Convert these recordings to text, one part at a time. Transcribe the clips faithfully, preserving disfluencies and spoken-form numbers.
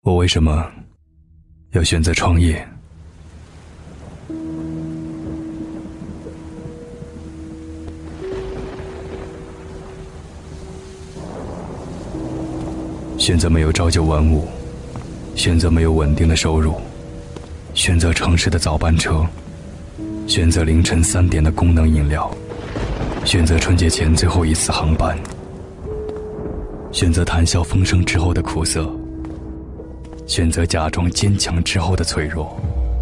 我为什么要选择创业？选择没有朝九晚五，选择没有稳定的收入，选择城市的早班车，选择凌晨三点的功能饮料，选择春节前最后一次航班，选择谈笑风生之后的苦涩，选择假装坚强之后的脆弱。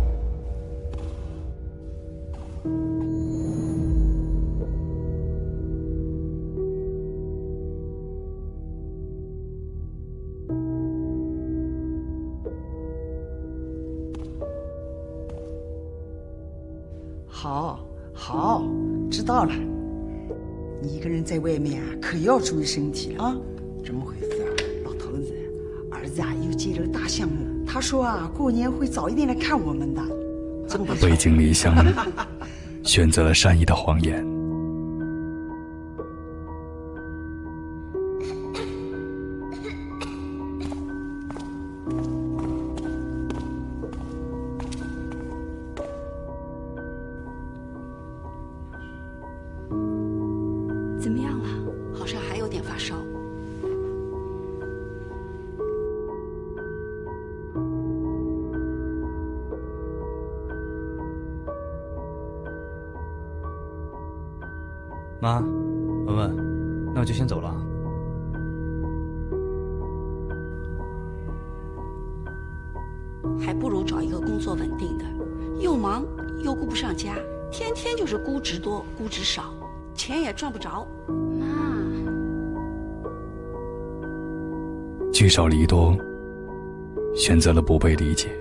好，好，知道了。你一个人在外面啊，可要注意身体了啊！怎么回事啊？老头子，儿子啊又接了个大项目，他说啊，过年会早一点来看我们的。这么背井离乡，选择了善意的谎言。 怎么样了？好像还有点发烧。 妈，文文，那我就先走了。 还不如找一个工作稳定的，又忙又顾不上家，天天就是估值多估值少，钱也赚不着。妈， 聚少离多，选择了不被理解。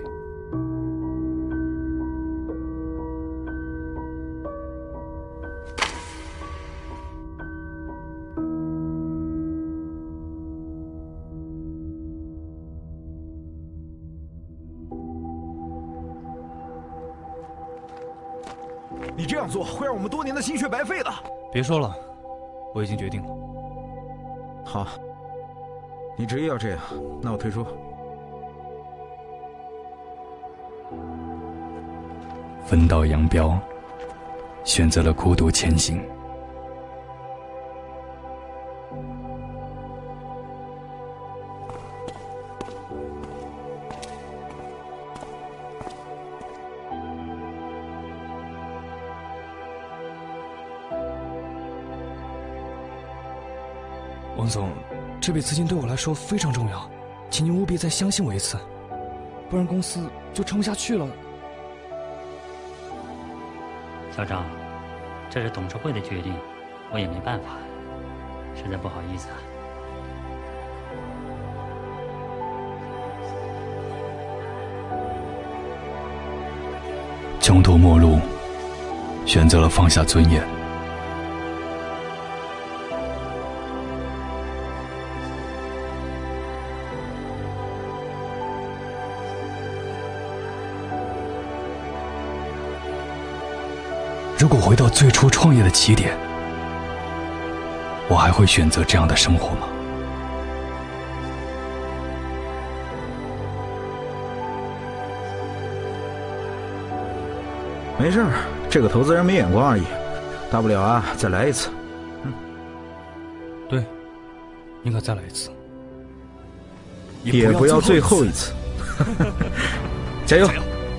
你这样做会让我们多年的心血白费的。 别说了，我已经决定了。 好，你执意要这样，那我退出。 分道扬镳，选择了孤独前行。 王总，这笔资金对我来说非常重要，请您务必再相信我一次，不然公司就撑不下去了。 小张，这是董事会的决定，我也没办法，实在不好意思啊。 穷途末路，选择了放下尊严。如果回到最初创业的起点，我还会选择这样的生活吗？ 没事儿，这个投资人没眼光而已，大不了啊，再来一次。嗯， 对，应该再来一次， 也不要最后一次。加油！加油！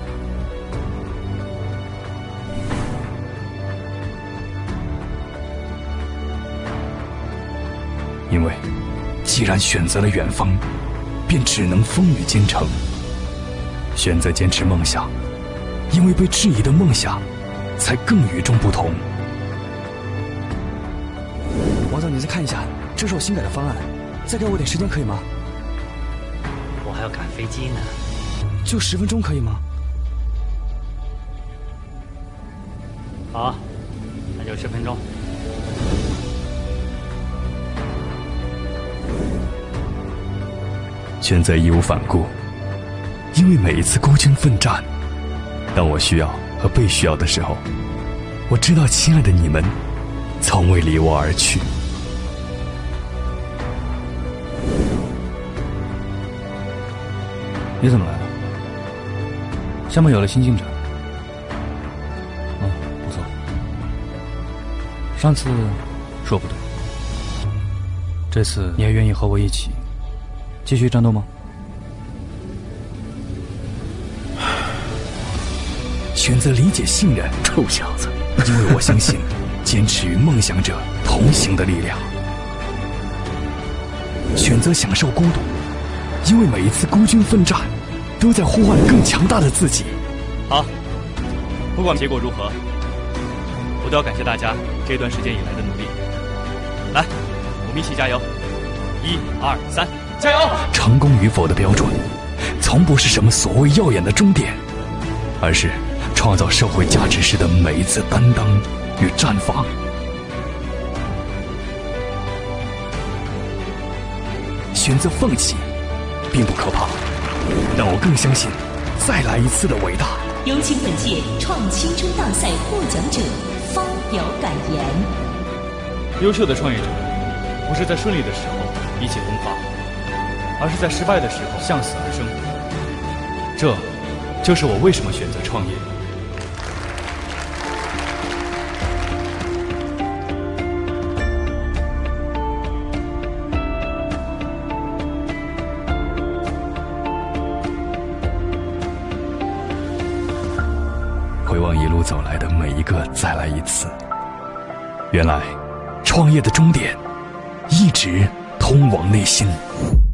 因为既然选择了远方，便只能风雨兼程。选择坚持梦想，因为被质疑的梦想才更与众不同。 王总，你再看一下，这是我新改的方案，再给我点时间可以吗？ 我还要赶飞机呢。 就十分钟可以吗？ 好，那就十分钟。 选择义无反顾，因为每一次孤军奋战，当我需要和被需要的时候，我知道亲爱的你们从未离我而去。 你怎么来了？项目有了新进展。哦，不错。上次说不对，这次你还愿意和我一起继续战斗吗？ 选择理解信任， 臭小子！ 因为我相信坚持与梦想者同行的力量。选择享受孤独，因为每一次孤军奋战都在呼唤更强大的自己。 好，不管结果如何，我都要感谢大家这段时间以来的努力。来，我们一起加油！一二三，加油！ 成功与否的标准，从不是什么所谓耀眼的终点，而是创造社会价值时的每一次担当与绽放。选择放弃并不可怕，但我更相信再来一次的伟大。 有请本届创青春大赛获奖者发表感言。 优秀的创业者不是在顺利的时候意气风发，而是在失败的时候向死而生。这就是我为什么选择创业。 回望一路走来的每一个再来一次，原来创业的终点一直通往内心。